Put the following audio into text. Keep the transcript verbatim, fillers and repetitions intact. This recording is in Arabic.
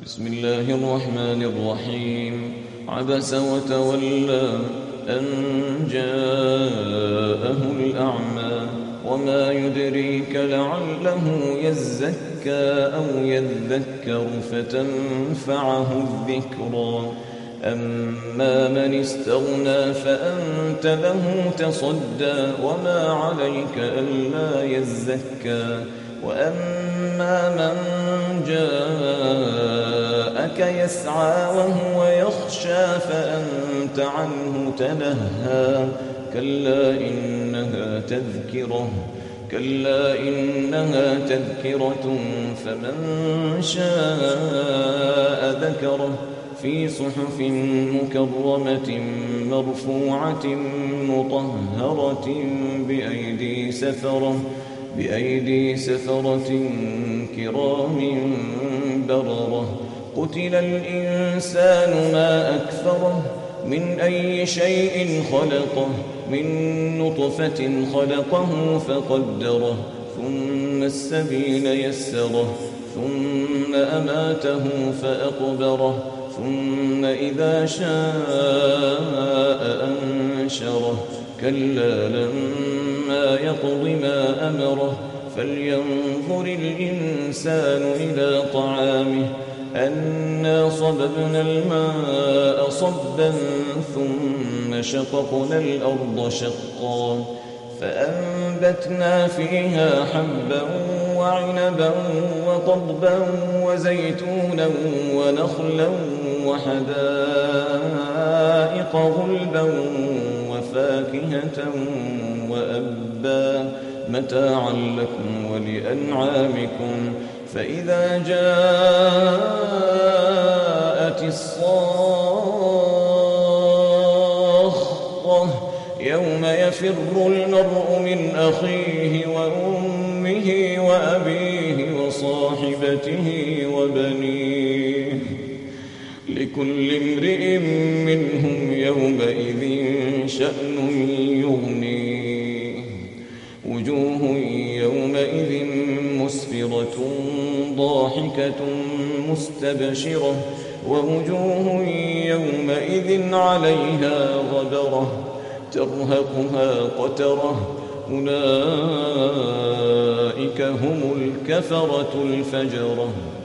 بسم الله الرحمن الرحيم. عبس وتولى أن جاءه الأعمى وما يدريك لعله يزكى أو يذكر فتنفعه الذكرى. أما من استغنى فأنت له تصدى وما عليك ألا يزكى. وأما من جاءك يسعى وهو يخشى فأنت عنه تلهى. كلا إنها تذكرة كلا إنها تذكرة فمن شاء ذكره في صحف مكرمة مرفوعة مطهرة بأيدي سفرة بأيدي سفرة كرام بررة. قتل الإنسان ما أكفره من أي شيء خلقه من نطفة خلقه فقدره ثم السبيل يسره ثم أماته فأقبره ثم إذا شاء أنشره. كلا لما يقض ما أمره فلينظر الإنسان إلى طعامه أنا صببنا الماء صبا ثم شققنا الأرض شقا فأنبتنا فيها حبا وعنبا وقضبا وزيتونا ونخلا وحدائق غلبا وفاكهة وأبا متاعا لكم ولأنعامكم. فإذا جاءت الصاخة يوم يفر المرء من أخيه وأمه وأبيه وصاحبته وبنيه لكل امرئ منهم يومئذ شأن يغنيه. وجوه يومئذ مسفرة ضاحكة مستبشرة ووجوه يومئذ عليها غبرة ترهقها قترة أولئك هم الكفرة الفجرة.